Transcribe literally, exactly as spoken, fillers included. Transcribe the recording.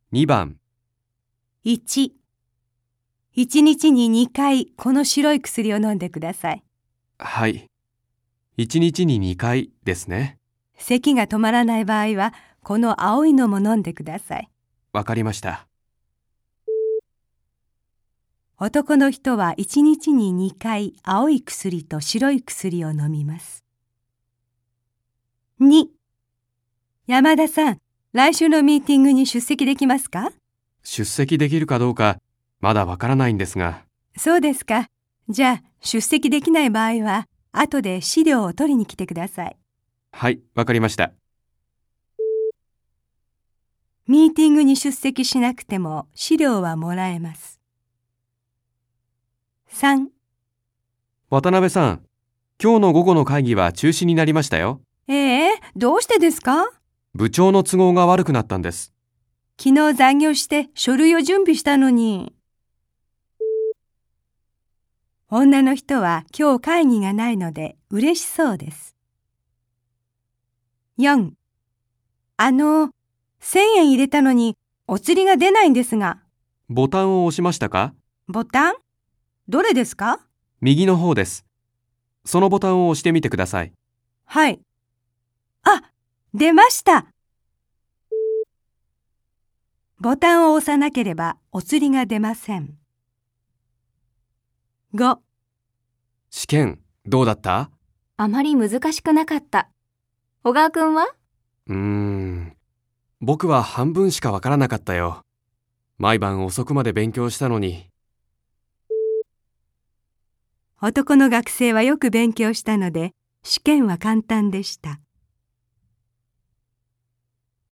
にばん。 いち、いちにちににかいこの白い薬を飲んでください。 はい。いちにちににかいですね。 咳が止まらない場合は、この青いのも飲んでください。 わかりました。 男の人はいちにちににかい青い薬と白い薬を飲みます。に、山田さん、来週のミーティングに出席できますか？ 出席できるかどうかまだわからないんですが。 そうですか。じゃあ出席できない場合は後で資料を取りに来てください。 はい、わかりました。 ミーティングに出席しなくても資料はもらえます。さん、 渡辺さん、今日の午後の会議は中止になりましたよ。 ええ、どうしてですか？ 部長の都合が悪くなったんです。 昨日残業して書類を準備したのに。女の人は今日会議がないので嬉しそうです。よん、あの、せんえん入れたのにお釣りが出ないんですが。 ボタンを押しましたか？ ボタン？どれですか？ 右の方です。そのボタンを押してみてください。 はい。あ、出ました。ボタンを押さなければお釣りが出ません。ご、 試験、どうだった？ あまり難しくなかった。小川くんは？ うーん、僕は半分しかわからなかったよ。毎晩遅くまで勉強したのに。 男の学生はよく勉強したので試験は簡単でした。